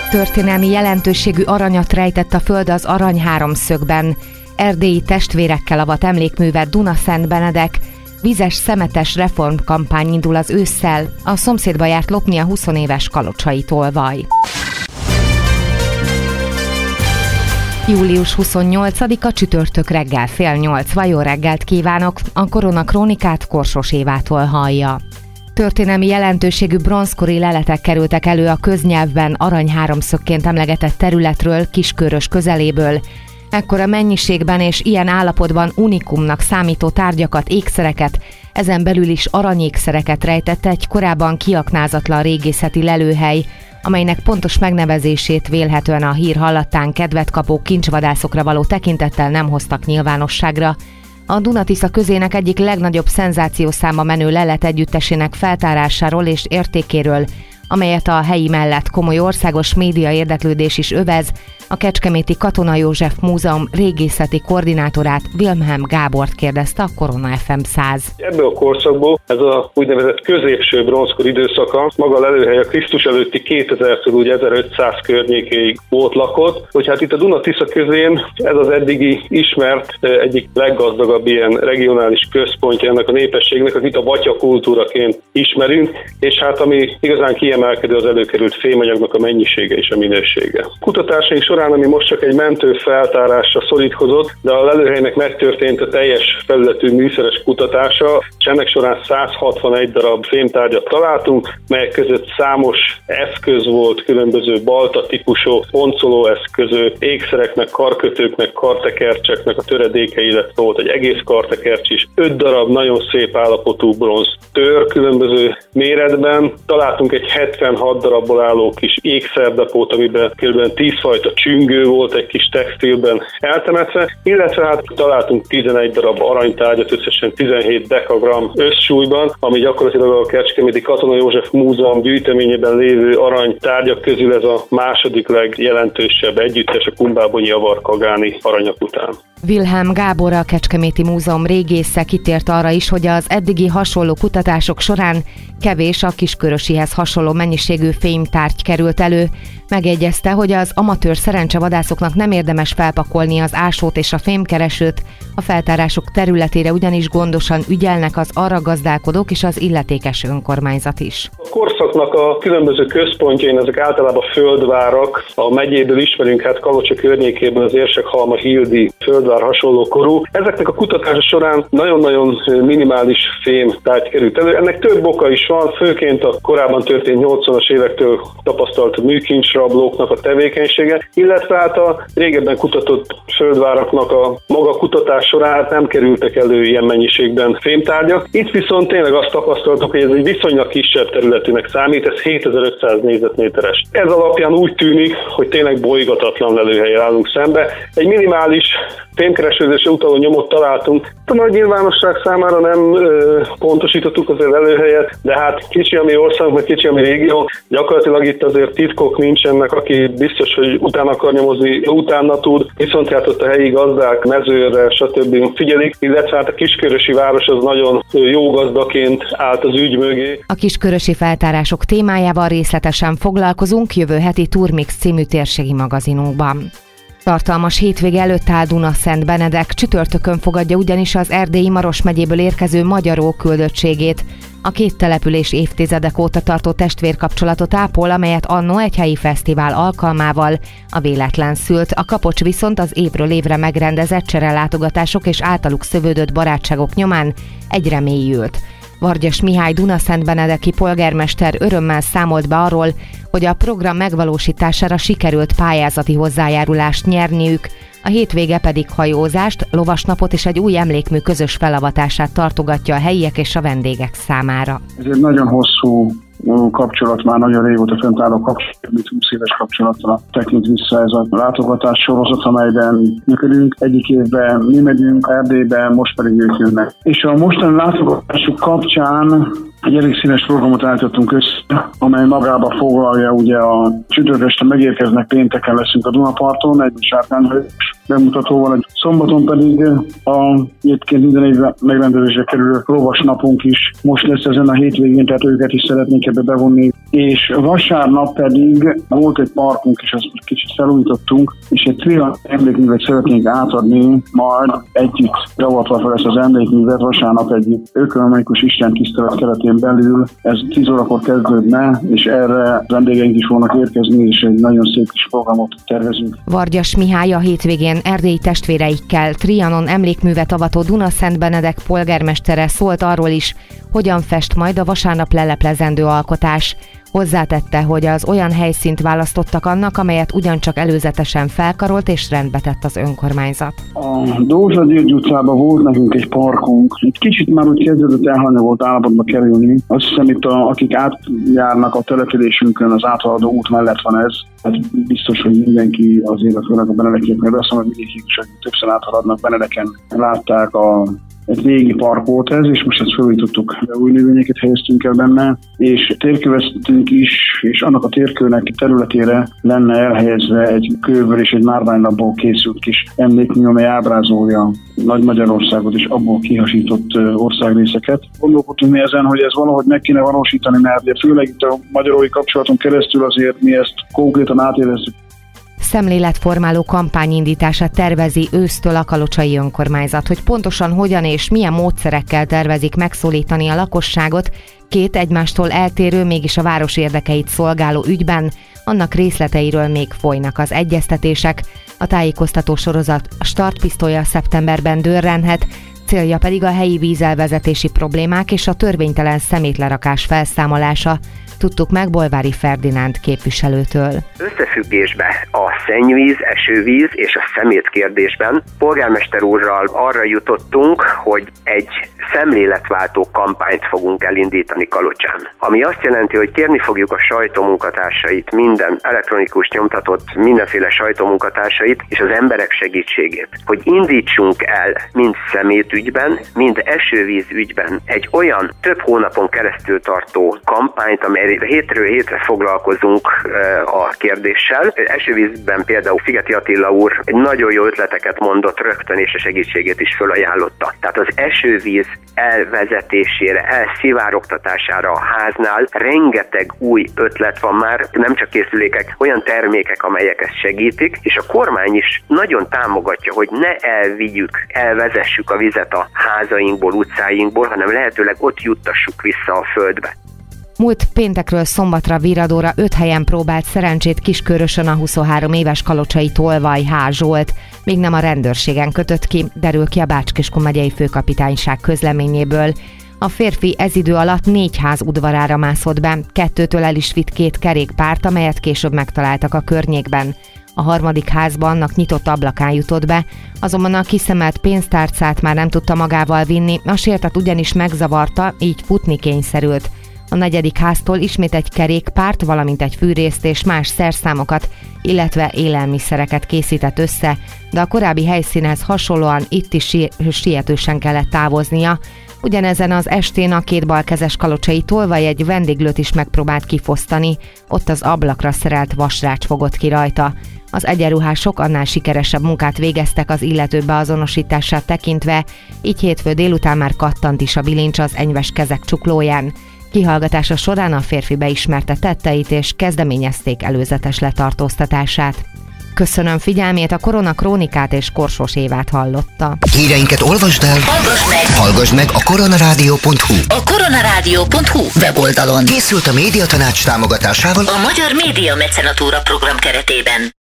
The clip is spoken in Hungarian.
Történelmi jelentőségű aranyat rejtett a föld az arany háromszögben. Erdélyi testvérekkel avat emlékművet Dunaszent Benedek. Vízes szemetes reformkampány indul az ősszel. A szomszédba járt lopni a 20 éves kalocsai tolvaj. Július 28-a csütörtök reggel 7:30. Jó reggelt kívánok! A Koronakrónikát Korsos Évától hallja. Történelmi jelentőségű bronzkori leletek kerültek elő a köznyelvben arany háromszögként emlegetett területről, Kiskörös közeléből. Ekkora mennyiségben és ilyen állapotban unikumnak számító tárgyakat, ékszereket, ezen belül is aranyékszereket rejtett egy korábban kiaknázatlan régészeti lelőhely, amelynek pontos megnevezését vélhetően a hír hallatán kedvet kapó kincsvadászokra való tekintettel nem hoztak nyilvánosságra. A Duna-Tisza közének egyik legnagyobb szenzációszámba menő lelet együttesének feltárásáról és értékéről, amelyet a helyi mellett komoly országos média érdeklődés is övez, a Kecskeméti Katona József Múzeum régészeti koordinátorát, Wilhelm Gábort kérdezte a Korona FM 100. Ebből a korszakból ez a úgynevezett középső bronzkor időszaka, maga a lelőhely a Krisztus előtti 2000-től úgy 1500 környékéig volt lakott, hogy hát itt a Duna-Tisza közén ez az eddigi ismert egyik leggazdagabb ilyen regionális központja ennek a népességnek, akit a batya kultúraként ismerünk, és hát ami igazán kiemelkedő az előkerült fémanyagnak a mennyisége és a minősége. Kutatásaink során, ami most csak egy mentő feltárásra szorítkozott, de a lelőhelynek megtörtént a teljes felületű műszeres kutatása, és ennek során 161 darab fémtárgyat találtunk, melyek között számos eszköz volt, különböző balta típusú boncoló eszközök, ékszereknek, karkötőknek, kartekercseknek a töredéke, illetve volt egy egész kartekercs is, 5 darab nagyon szép állapotú bronz tör különböző méretben, találtunk egy 76 darabból álló kis ékszerdepót, amiben kb. 10 fajta csüngő volt egy kis textilben eltemetve, illetve hát találtunk 11 darab aranytárgyat, összesen 17 dekagram összsúlyban, ami gyakorlatilag a Kecskeméti Katona József Múzeum gyűjteményében lévő aranytárgyak közül ez a második legjelentősebb együttes a kumbábonyi avar-kagáni aranyak után. Wilhelm Gábor, a Kecskeméti Múzeum régésze kitért arra is, hogy az eddigi hasonló kutatások során kevés a kiskörösihez hasonló mennyiségű fémtárgy került elő. Megjegyezte, hogy az amatőr szerencsevadászoknak nem érdemes felpakolni az ásót és a fémkeresőt, a feltárások területére ugyanis gondosan ügyelnek az arra gazdálkodók és az illetékes önkormányzat is. A korszaknak a különböző központjain ezek általában földvárak, a megyéből ismerünk, hát Kalocsa környékében az Érsekhalma-Hildi földvár hasonló korú. Ezeknek a kutatása során nagyon-nagyon minimális fémtárgy került elő. Ennek több oka is van, főként a korábban történt 80-as évektől tapasztalt műkincsrablóknak a tevékenysége, illetve hát a régebben kutatott földváraknak a maga kutatás során nem kerültek elő ilyen mennyiségben fémtárgyak. Itt viszont tényleg azt tapasztaltuk, hogy ez egy viszonylag kisebb területűnek számít, ez 7500 négyzetméteres. Ez alapján úgy tűnik, hogy tényleg bolygatatlan lelőhelyen állunk szembe. Egy minimális fémkeresőzésre utaló nyomot találtunk. A nagy nyilvánosság számára nem pontosítottuk az lelőhelyet, de hát kicsi a mi országunk, meg kicsi a mi régió. Gyakorlatilag itt azért titkok nincsenek, aki biztos, hogy utána akar nyomozni, utána tud, viszont hát ott a helyi gazdák, mezőre, stb. Figyelik, illetve hát a kiskörösi város az nagyon jó gazdaként állt az ügy mögé. A kiskörösi feltárások témájával részletesen foglalkozunk jövő heti Turmix című térségi magazinunkban. Tartalmas hétvége előtt áll Dunaszent Benedek, csütörtökön fogadja ugyanis az Erdélyi Maros megyéből érkező magyarok küldöttségét. A két település évtizedek óta tartó testvérkapcsolatot ápol, amelyet annó egy helyi fesztivál alkalmával a véletlen szült, a kapocs viszont az évről évre megrendezett cserelátogatások és általuk szövődött barátságok nyomán egyre mélyült. Vargyas Mihály dunaszentbenedeki polgármester örömmel számolt be arról, hogy a program megvalósítására sikerült pályázati hozzájárulást nyerniük, a hétvége pedig hajózást, lovasnapot és egy új emlékmű közös felavatását tartogatja a helyiek és a vendégek számára. Ez egy nagyon hosszú kapcsolat, már nagyon régóta fönt álló kapcsolat, mint 20 éves kapcsolatra tekint vissza ez a látogatás sorozat, amelyben működünk. Egyik évben mi megyünk Erdélybe, most pedig ők jönnek. És a mostani látogatásuk kapcsán egy elég színes programot állítottunk össze, amely magába foglalja ugye a csütörtökön megérkeznek, pénteken leszünk a Dunaparton, egy sárkányhajós bemutatóval. Szombaton pedig egyébként minden évben megrendezésre kerülő lovas napunk is most lesz ezen a hétvégén, tehát őket is szeretnénk ebbe bevonni. És vasárnap pedig volt egy parkunk, és azt kicsit felújítottunk, és egy trianon emlékművet szeretnénk átadni, majd együtt javatva fel ezt az emlékművet vasárnap egy ökumenikus istentisztelet keretén belül. Ez 10 órakor kezdődne, és erre vendégeink is fognak érkezni, és egy nagyon szép kis programot tervezünk. Vargyas Mihály a hétvégén erdélyi testvéreikkel Trianon emlékművet avató Dunaszentbenedek polgármestere szólt arról is, hogyan fest majd a vasárnap leleplezendő alkotás. Hozzátette, hogy az olyan helyszínt választottak annak, amelyet ugyancsak előzetesen felkarolt és rendbe tett az önkormányzat. A Dózsa György utcában volt nekünk egy parkunk. Itt kicsit már úgy kezdődött elhanyagolt állapotba kerülni. Azt hiszem itt akik átjárnak a településünkön, az áthaladó út mellett van ez. Hát biztos, hogy mindenki azért, főleg a Benedekek, mert azt mondom, hogy mindenki is, hogy többször áthaladnak Benedeken. Látták egy régi park volt ez, és most ezt felújítottuk, új növényeket helyeztünk el benne, és térköveztünk is, és annak a térkőnek területére lenne elhelyezve egy kőből és egy márványlapból készült kis emlékmű, amely ábrázolja Nagy Magyarországot és abból kihasított országrészeket. Gondolkodtunk mi ezen, hogy ez valahogy meg kéne valósítani, mert főleg itt a magyarói kapcsolaton keresztül azért mi ezt konkrétan átérezzük. Szemléletformáló kampányindítását tervezi ősztől a kalocsai önkormányzat, hogy pontosan hogyan és milyen módszerekkel tervezik megszólítani a lakosságot két egymástól eltérő, mégis a város érdekeit szolgáló ügyben, annak részleteiről még folynak az egyeztetések. A tájékoztató sorozat startpisztolya szeptemberben dörrenhet, célja pedig a helyi vízelvezetési problémák és a törvénytelen szemétlerakás felszámolása. Tudtuk meg Bolvári Ferdinánd képviselőtől. Összefüggésben a szennyvíz, esővíz és a szemét kérdésben polgármester úrral arra jutottunk, hogy egy szemléletváltó kampányt fogunk elindítani Kalocsán. Ami azt jelenti, hogy kérni fogjuk a sajtómunkatársait, minden elektronikus nyomtatott, mindenféle sajtómunkatársait és az emberek segítségét, hogy indítsunk el mind szemétügyben, mind esővíz ügyben egy olyan több hónapon keresztül tartó kampányt, amely hétről hétre foglalkozunk a kérdéssel. Esővízben például Figeti Attila úr egy nagyon jó ötleteket mondott rögtön, és a segítségét is fölajánlotta. Tehát az esővíz elvezetésére, elszivárogtatására a háznál rengeteg új ötlet van már, nem csak készülékek, olyan termékek, amelyek ezt segítik, és a kormány is nagyon támogatja, hogy ne elvezessük a vizet a házainkból, utcáinkból, hanem lehetőleg ott juttassuk vissza a földbe. Múlt péntekről szombatra Viradóra 5 helyen próbált szerencsét Kiskörösön a 23 éves kalocsai Tolvaj H. Zsolt. Még nem a rendőrségen kötött ki, derül ki a Bács-Kiskun megyei főkapitányság közleményéből. A férfi ez idő alatt 4 ház udvarára mászott be, 2-től el is vitt 2 kerékpárt, amelyet később megtaláltak a környékben. A harmadik házban annak nyitott ablakán jutott be, azonban a kiszemelt pénztárcát már nem tudta magával vinni, a sértet ugyanis megzavarta, így futni kényszerült. A 4. háztól ismét egy kerékpárt, valamint egy fűrészt és más szerszámokat, illetve élelmiszereket készített össze, de a korábbi helyszínhez hasonlóan itt is sietősen kellett távoznia. Ugyanezen az estén a 2 balkezes kalocsai Tolvaj egy vendéglőt is megpróbált kifosztani, ott az ablakra szerelt vasrács fogott ki rajta. Az egyenruhások annál sikeresebb munkát végeztek az illető beazonosítását tekintve, így hétfő délután már kattant is a bilincs az enyves kezek csuklóján. Kihallgatása során a férfi beismerte tetteit és kezdeményezték előzetes letartóztatását. Köszönöm figyelmét, a Korona Krónikát és Korsós Évát hallotta. Híreinket olvasd el, hallgass meg a koronarádió.hu. A koronarádió.hu weboldalon. Készült a Médiatanács támogatásával a Magyar Média Mecenatúra program keretében.